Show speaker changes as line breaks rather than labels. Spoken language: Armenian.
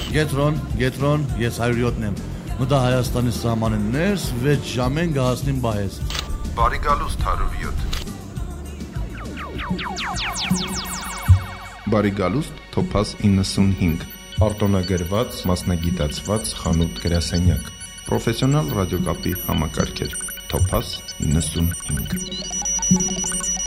Գետրոն, ես 107-ն եմ։ Մտա Հայաստանի սահմանին ներս 6 ժամեն կհասնիմ Բայես։
Բարի գալուստ 107։
Բարի գալուստ Թոփազ 95, արտոնագրված, մասնագիտացված խանութ գրասենյակ, պրոֆեսիոնալ ռադիոկապի համակարգեր, Թոփազ 95։